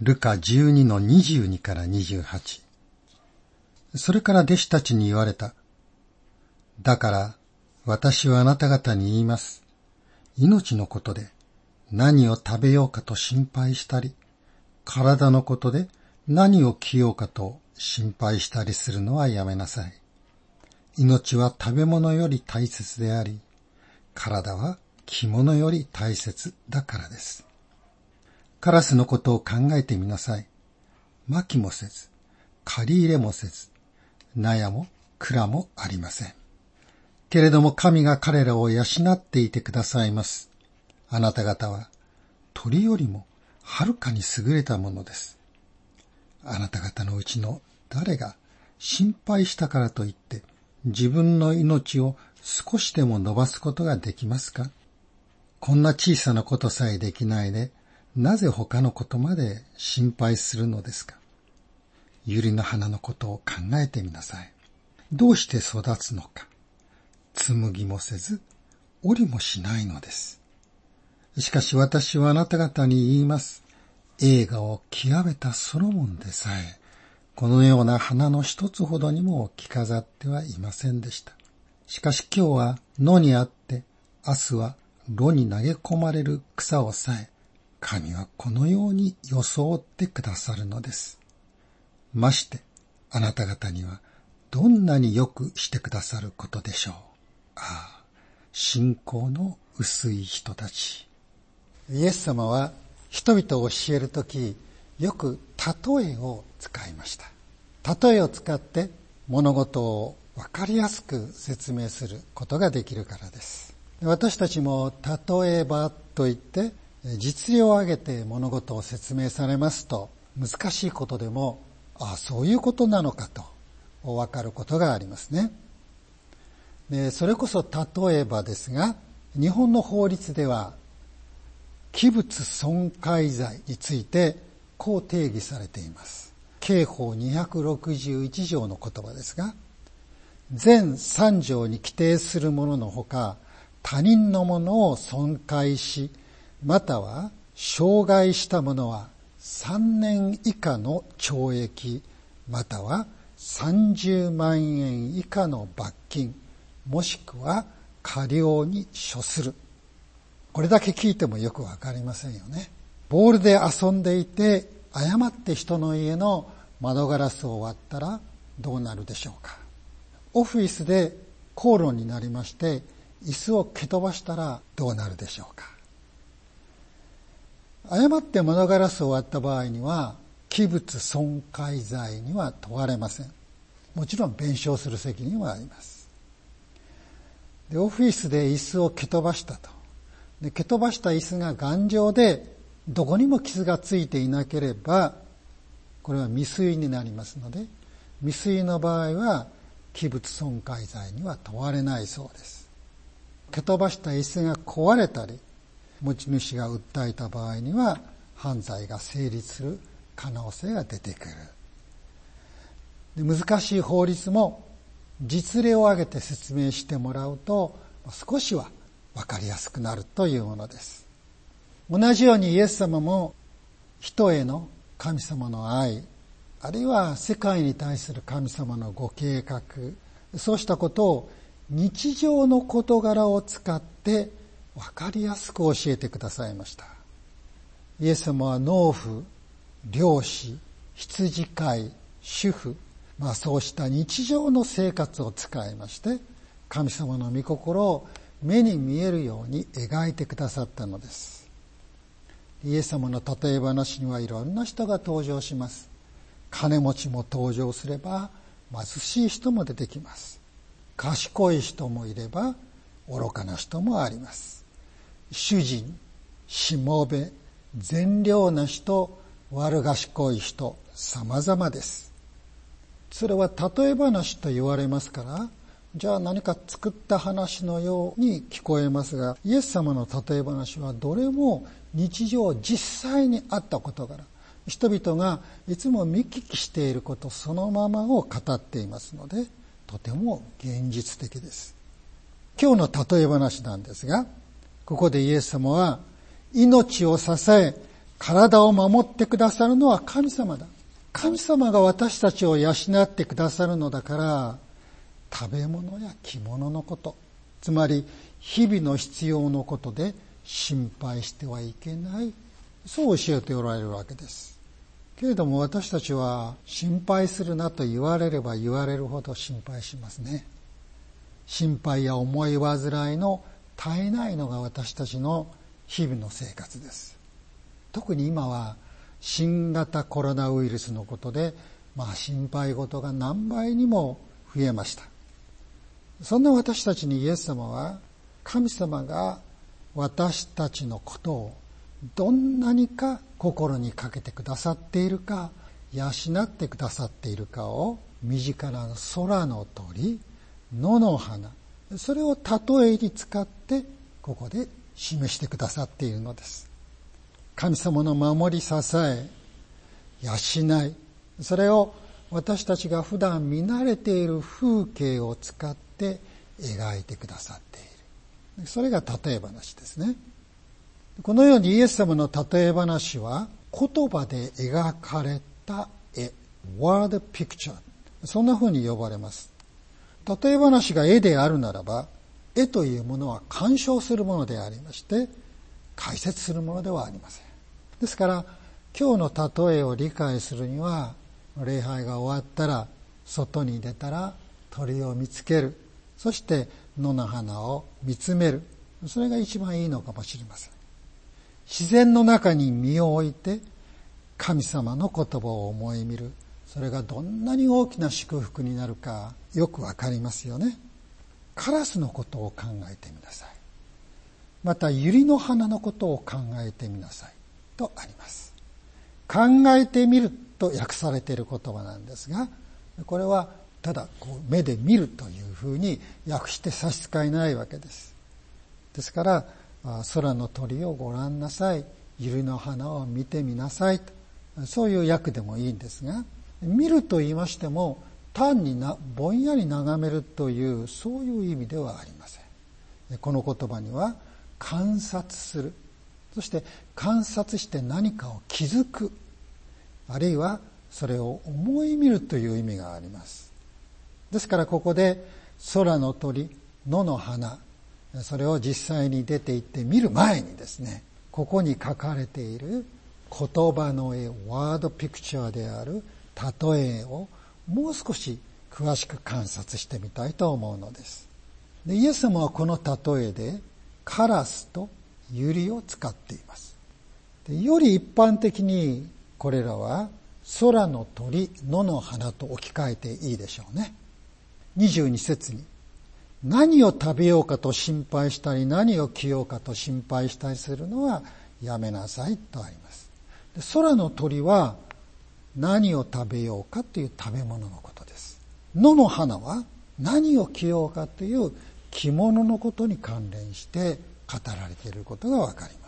ルカ12-22から28。それから弟子たちに言われた。だから私はあなた方に言います。命のことで何を食べようかと心配したり、体のことで何を着ようかと心配したりするのはやめなさい。命は食べ物より大切であり、体は着物より大切だからです。カラスのことを考えてみなさい。蒔もせず、刈り入れもせず、納屋も蔵もありません。けれども神が彼らを養っていてくださいます。あなた方は鳥よりもはるかに優れたものです。あなた方のうちの誰が心配したからといって自分の命を少しでも伸ばすことができますか？こんな小さなことさえできないで、なぜ他のことまで心配するのですか？百合の花のことを考えてみなさい。どうして育つのか。紡ぎもせず、織りもしないのです。しかし私はあなた方に言います。栄華を極めたソロモンでさえ、このような花の一つほどにも着飾ってはいませんでした。しかし今日は野にあって、明日は炉に投げ込まれる草をさえ、神はこのように装ってくださるのです。まして、あなた方にはどんなによくしてくださることでしょう。ああ、信仰の薄い人たち。イエス様は人々を教えるとき、よく例えを使いました。例えを使って物事をわかりやすく説明することができるからです。私たちも例えばと言って実例を挙げて物事を説明されますと、難しいことでも、そういうことなのかとわかることがありますね。で、それこそ例えばですが、日本の法律では器物損壊罪についてこう定義されています。刑法261条の言葉ですが、全3条に規定するもののほか、他人のものを損壊し、または傷害したものは3年以下の懲役、または30万円以下の罰金、もしくは科料に処する。これだけ聞いてもよくわかりませんよね。ボールで遊んでいて、誤って人の家の窓ガラスを割ったらどうなるでしょうか。オフィスで口論になりまして、椅子を蹴飛ばしたらどうなるでしょうか。誤って窓ガラスを割った場合には、器物損壊罪には問われません。もちろん弁償する責任はあります。で、オフィスで椅子を蹴飛ばしたと。で、蹴飛ばした椅子が頑丈で、どこにも傷がついていなければ、これは未遂になりますので、未遂の場合は器物損壊罪には問われないそうです。蹴飛ばした椅子が壊れたり、持ち主が訴えた場合には犯罪が成立する可能性が出てくる。で、難しい法律も実例を挙げて説明してもらうと少しは分かりやすくなるというものです。同じようにイエス様も人への神様の愛、あるいは世界に対する神様のご計画、そうしたことを日常の事柄を使って分かりやすく教えてくださいました。イエス様は農夫、漁師、羊飼い、主婦、そうした日常の生活を使いまして、神様の御心を目に見えるように描いてくださったのです。イエス様の例え話にはいろんな人が登場します。金持ちも登場すれば、貧しい人も出てきます。賢い人もいれば、愚かな人もあります。主人、しもべ、善良な人、悪賢い人、様々です。それは例え話と言われますから、じゃあ何か作った話のように聞こえますが、イエス様の例え話はどれも日常実際にあった事柄、人々がいつも見聞きしていることそのままを語っていますので、とても現実的です。今日の例え話なんですが、ここでイエス様は命を支え体を守ってくださるのは神様だ。神様が私たちを養ってくださるのだから、食べ物や着物のこと、つまり日々の必要のことで心配してはいけない。そう教えておられるわけです。けれども私たちは心配するなと言われれば言われるほど心配しますね。心配や思い煩いの絶えないのが私たちの日々の生活です。特に今は新型コロナウイルスのことで、心配事が何倍にも増えました。そんな私たちにイエス様は、神様が私たちのことをどんなにか心にかけてくださっているか、養ってくださっているかを身近な空の鳥、野の花、それを例えに使ってここで示してくださっているのです。神様の守り支え、養い、それを私たちが普段見慣れている風景を使って描いてくださっている。それが例え話ですね。このようにイエス様の例え話は言葉で描かれた絵、word picture、そんな風に呼ばれます。例え話が絵であるならば、絵というものは鑑賞するものでありまして、解説するものではありません。ですから、今日の例えを理解するには、礼拝が終わったら、外に出たら鳥を見つける。そして野の花を見つめる。それが一番いいのかもしれません。自然の中に身を置いて、神様の言葉を思い見る。それがどんなに大きな祝福になるか、よくわかりますよね。カラスのことを考えてみなさい。また、百合の花のことを考えてみなさい。とあります。考えてみると訳されている言葉なんですが、これはただ目で見るというふうに訳して差し支えないわけです。ですから、空の鳥をご覧なさい、百合の花を見てみなさいと、そういう訳でもいいんですが、見ると言いましても単にぼんやり眺めるというそういう意味ではありません。この言葉には観察する、そして観察して何かを気づく、あるいはそれを思い見るという意味があります。ですからここで空の鳥、野の花、それを実際に出て行って見る前にですね、ここに書かれている言葉の絵、ワードピクチャーである例えをもう少し詳しく観察してみたいと思うのです。で、イエス様はこの例えでカラスと百合を使っています。で、より一般的にこれらは空の鳥、野の花と置き換えていいでしょうね。22節に何を食べようかと心配したり、何を着ようかと心配したりするのはやめなさいとあります。で、空の鳥は何を食べようかという食べ物のことです。野の花は何を着ようかという着物のことに関連して語られていることがわかります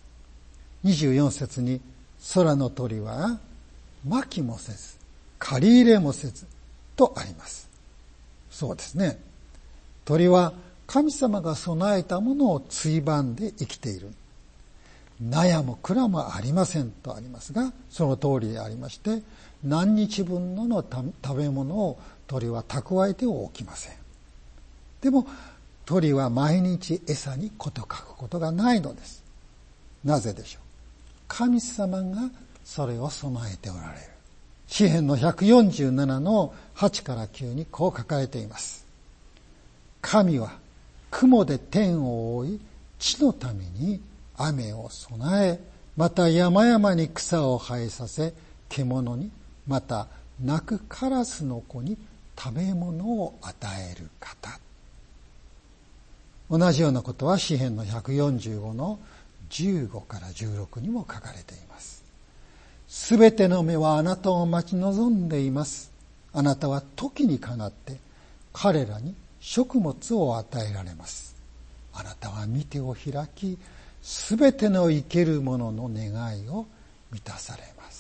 。24節に空の鳥は蒔きもせず、刈り入れもせずとあります。そうですね。鳥は神様が備えたものをついばんで生きている。納も蔵もありませんとありますが、その通りでありまして、何日分の食べ物を鳥は蓄えておきません。でも鳥は毎日餌に事欠くことがないのです。なぜでしょう。神様がそれを備えておられる。詩編の147の8から9にこう書かれています。神は雲で天を覆い、地のために雨を備え、また山々に草を生えさせ、獣に、また鳴くカラスの子に食べ物を与える方。同じようなことは詩編の145の15から16にも書かれています。すべての目はあなたを待ち望んでいます。あなたは時にかなって彼らに食物を与えられます。あなたは御手を開き、すべての生けるものの願いを満たされます。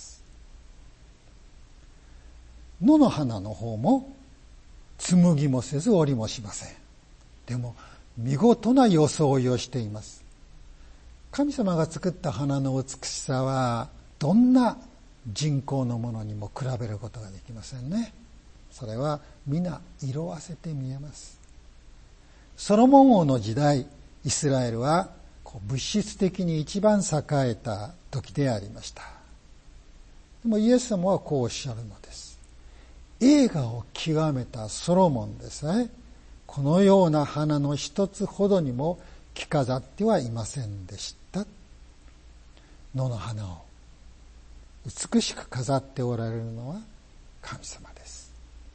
野の花の方も紡ぎもせず織りもしません。でも見事な装いをしています。 神様が作った花の美しさはどんな人工のものにも比べることができませんね。それは皆色あせて見えます。ソロモン王の時代、イスラエルは物質的に一番栄えた時でありました。でもイエス様はこうおっしゃるのです。栄華を極めたソロモンでさえ、このような花の一つほどにも着飾ってはいませんでした。野の花を美しく飾っておられるのは神様です。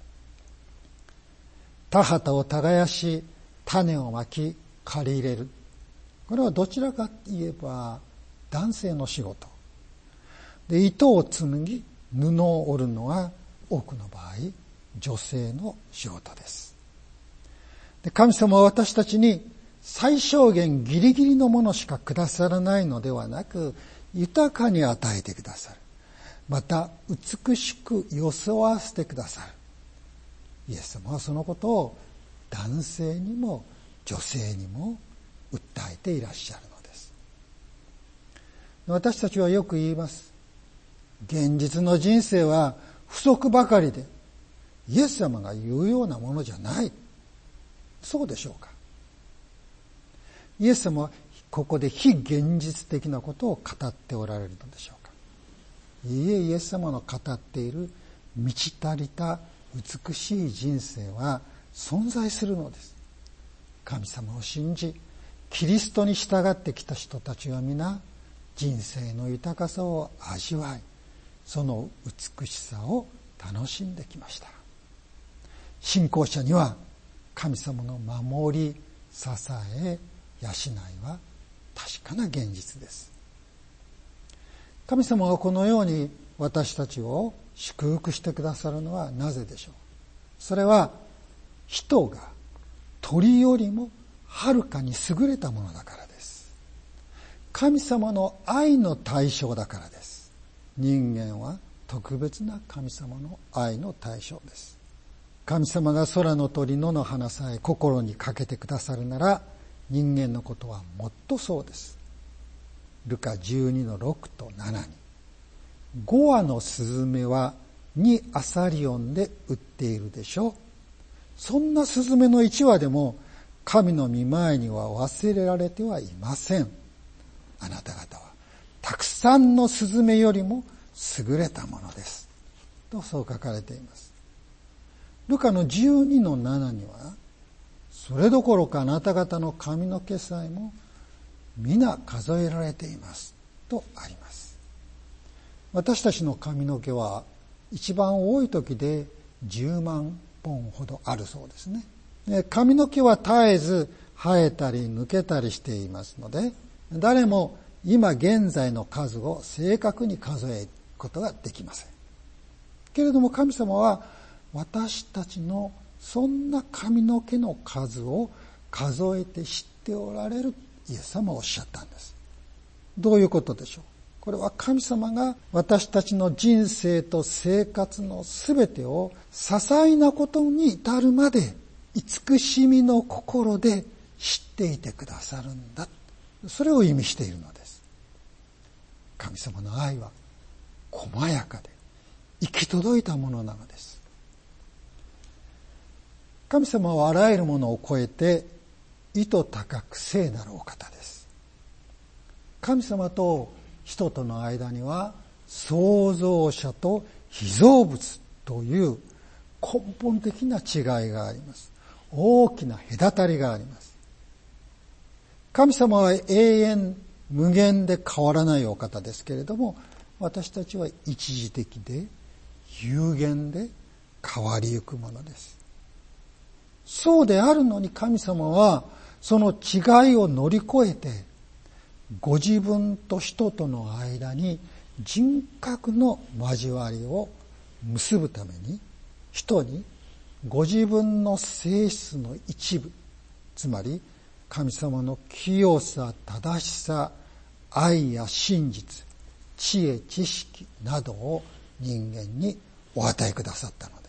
田畑を耕し、種をまき、刈り入れる。これはどちらかといえば男性の仕事。で、糸を紡ぎ、布を織るのは多くの場合、女性の仕事です。で、神様は私たちに最小限ギリギリのものしかくださらないのではなく、豊かに与えてくださる。また、美しく装わせてくださる。イエス様はそのことを男性にも女性にも訴えていらっしゃるのです。私たちはよく言います。現実の人生は不足ばかりで、イエス様が言うようなものじゃない。そうでしょうか。イエス様はここで非現実的なことを語っておられるのでしょうか。いいえ、イエス様の語っている満ち足りた美しい人生は存在するのです。神様を信じ、キリストに従ってきた人たちは皆人生の豊かさを味わい、その美しさを楽しんできました。信仰者には神様の守り、支え、養いは確かな現実です。神様がこのように私たちを祝福してくださるのはなぜでしょう。それは人が鳥よりもはるかに優れたものだからです。神様の愛の対象だからです。人間は特別な神様の愛の対象です。神様が空の鳥野の花さえ心にかけてくださるなら、人間のことはもっとそうです。ルカ12の6と7に、5羽のスズメは2アサリオンで売っているでしょう。そんなスズメの1羽でも神の御前には忘れられてはいません。あなた方はたくさんのスズメよりも優れたものです。とそう書かれています。ルカの12の7には、それどころかあなた方の髪の毛さえも皆数えられていますとあります。私たちの髪の毛は一番多い時で10万本ほどあるそうですね。髪の毛は絶えず生えたり抜けたりしていますので、誰も今現在の数を正確に数えることができません。けれども神様は私たちのそんな髪の毛の数を数えて知っておられるイエス様はおっしゃったんです。どういうことでしょう。これは神様が私たちの人生と生活のすべてを些細なことに至るまで慈しみの心で知っていてくださるんだ。それを意味しているのです。神様の愛は細やかで行き届いたものなのです。神様はあらゆるものを超えて意図高く聖なるお方です。神様と人との間には創造者と被造物という根本的な違いがあります。大きな隔たりがあります。神様は永遠無限で変わらないお方ですけれども、私たちは一時的で有限で変わりゆくものです。そうであるのに神様はその違いを乗り越えてご自分と人との間に人格の交わりを結ぶために人にご自分の性質の一部、つまり神様の清さ、正しさ、愛や真実、知恵、知識などを人間にお与えくださったのです。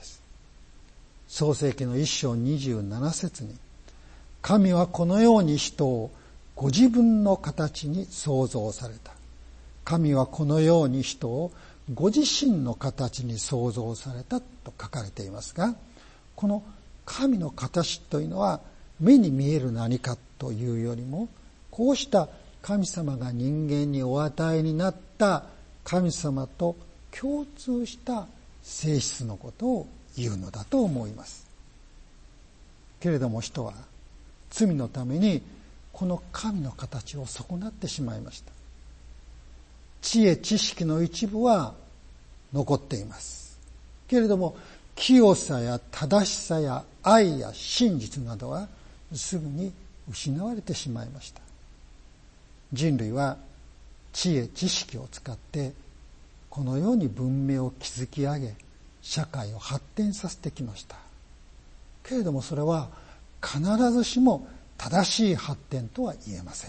創世記の1章27節に、神はこのように人をご自分の形に創造された。神はこのように人をご自身の形に創造されたと書かれていますが、この神の形というのは目に見える何かというよりも、こうした神様が人間にお与えになった神様と共通した性質のことを言うのだと思います。けれども人は罪のためにこの神の形を損なってしまいました。知恵知識の一部は残っています。けれども清さや正しさや愛や真実などはすぐに失われてしまいました。人類は知恵知識を使ってこのように文明を築き上げ、社会を発展させてきました。けれどもそれは必ずしも正しい発展とは言えません。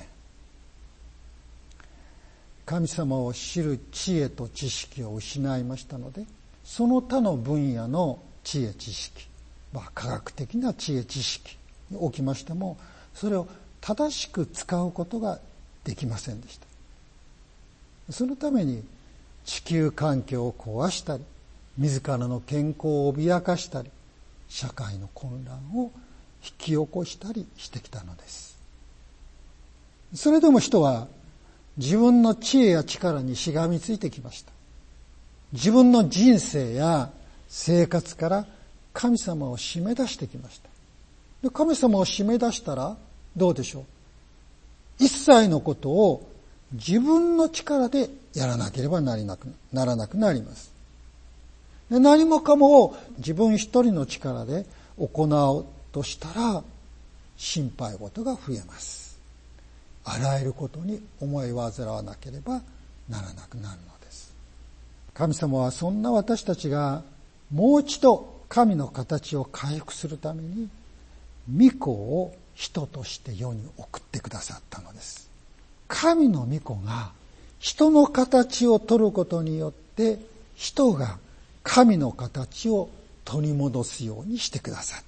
神様を知る知恵と知識を失いましたので、その他の分野の知恵知識、科学的な知恵知識におきましても、それを正しく使うことができませんでした。そのために地球環境を壊したり、自らの健康を脅かしたり、社会の混乱を引き起こしたりしてきたのです。それでも人は自分の知恵や力にしがみついてきました。自分の人生や生活から神様を締め出してきました。で、神様を締め出したらどうでしょう。一切のことを自分の力でやらなければならなくなります。で、何もかもを自分一人の力で行おうとしたら心配事が増えます。あらゆることに思い煩わなければならなくなるのです。神様はそんな私たちがもう一度神の形を回復するために御子を人として世に送ってくださったのです。神の御子が人の形を取ることによって人が神の形を取り戻すようにしてくださった。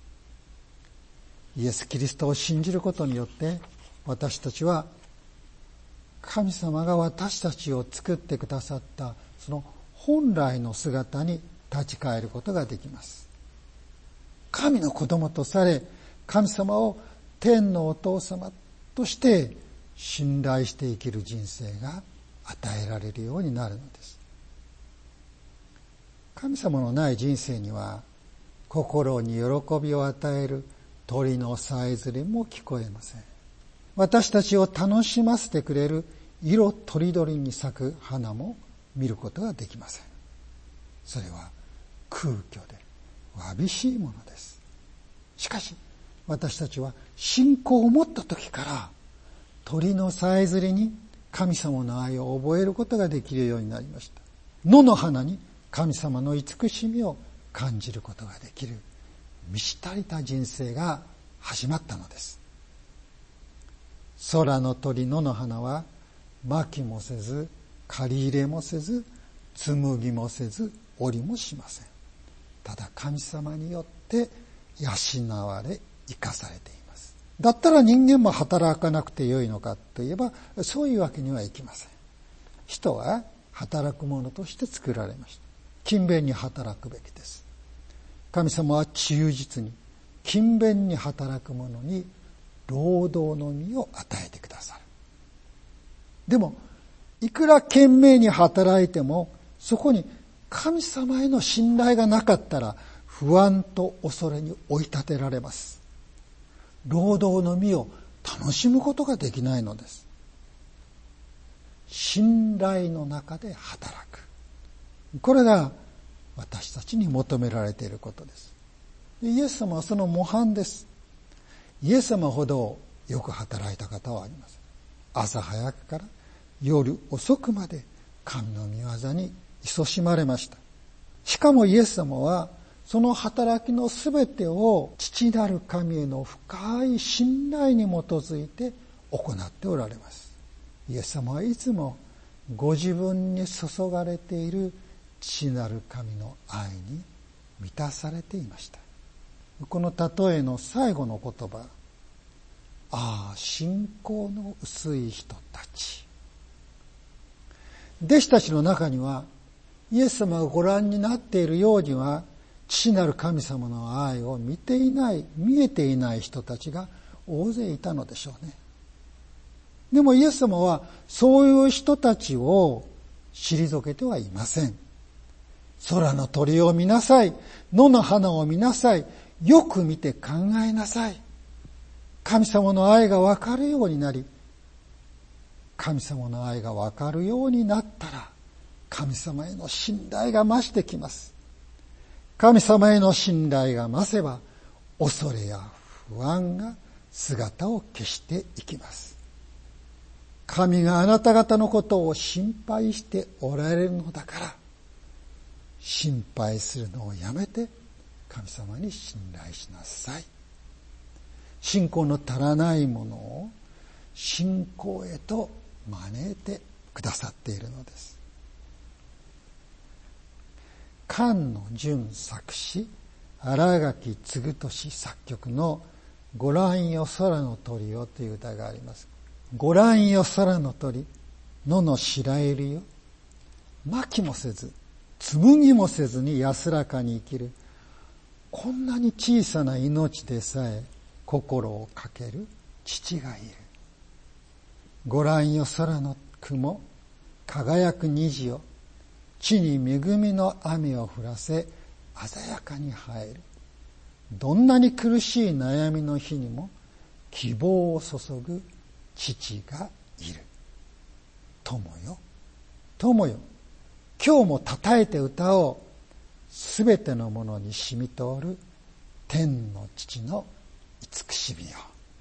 イエス・キリストを信じることによって私たちは神様が私たちを作ってくださったその本来の姿に立ち返ることができます。神の子供とされ、神様を天のお父様として信頼して生きる人生が与えられるようになるのです。神様のない人生には心に喜びを与える鳥のさえずりも聞こえません。私たちを楽しませてくれる色とりどりに咲く花も見ることができません。それは空虚でわびしいものです。しかし私たちは信仰を持った時から鳥のさえずりに神様の愛を覚えることができるようになりました。野の花に神様の慈しみを感じることができる満ち足りた人生が始まったのです。空の鳥野の花はまきもせず刈り入れもせず紡ぎもせず織りもしません。ただ神様によって養われ生かされています。だったら人間も働かなくてよいのかといえばそういうわけにはいきません。人は働くものとして作られました。勤勉に働くべきです。神様は忠実に勤勉に働く者に労働の実を与えてくださる。でもいくら懸命に働いてもそこに神様への信頼がなかったら不安と恐れに追い立てられます。労働の実を楽しむことができないのです。信頼の中で働く。これが私たちに求められていることです。イエス様はその模範です。イエス様ほどよく働いた方はありません。朝早くから夜遅くまで神の御業に勤しまれました。しかもイエス様はその働きのすべてを父なる神への深い信頼に基づいて行っておられます。イエス様はいつもご自分に注がれている父なる神の愛に満たされていました。この例えの最後の言葉、 信仰の薄い人たち。弟子たちの中には、イエス様がご覧になっているようには、父なる神様の愛を見えていない人たちが大勢いたのでしょうね。でもイエス様はそういう人たちを退けてはいません。空の鳥を見なさい。野の花を見なさい。よく見て考えなさい。神様の愛がわかるようになり、神様の愛がわかるようになったら、神様への信頼が増してきます。神様への信頼が増せば、恐れや不安が姿を消していきます。神があなた方のことを心配しておられるのだから、心配するのをやめて神様に信頼しなさい。信仰の足らないものを信仰へと招いてくださっているのです。菅野淳作詞、新垣嗣俊作曲のご覧よ空の鳥よという歌があります。ご覧よ空の鳥、野の白百合よ。まきもせず、紡ぎもせずに安らかに生きる。こんなに小さな命でさえ心をかける父がいる。ご覧よ空の雲、輝く虹よ。地に恵みの雨を降らせ、鮮やかに映える。どんなに苦しい悩みの日にも希望を注ぐ父がいる。友よ、友よ。今日も称えて歌おう。すべてのものに染み通る天の父の慈しみよ。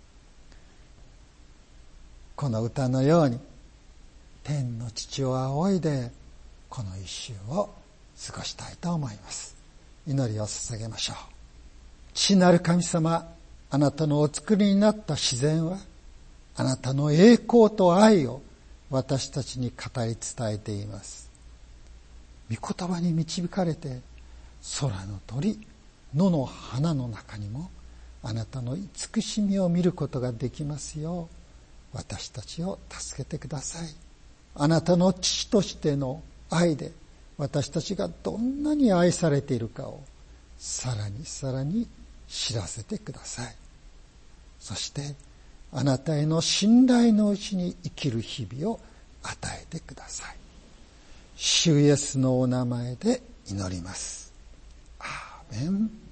この歌のように天の父を仰いでこの一週を過ごしたいと思います。祈りを捧げましょう。父なる神様、あなたのお作りになった自然はあなたの栄光と愛を私たちに語り伝えています。御言葉に導かれて空の鳥、野の花の中にもあなたの慈しみを見ることができますよう私たちを助けてください。あなたの父としての愛で私たちがどんなに愛されているかをさらにさらに知らせてください。そしてあなたへの信頼のうちに生きる日々を与えてください。主イエスのお名前で祈ります。アーメン。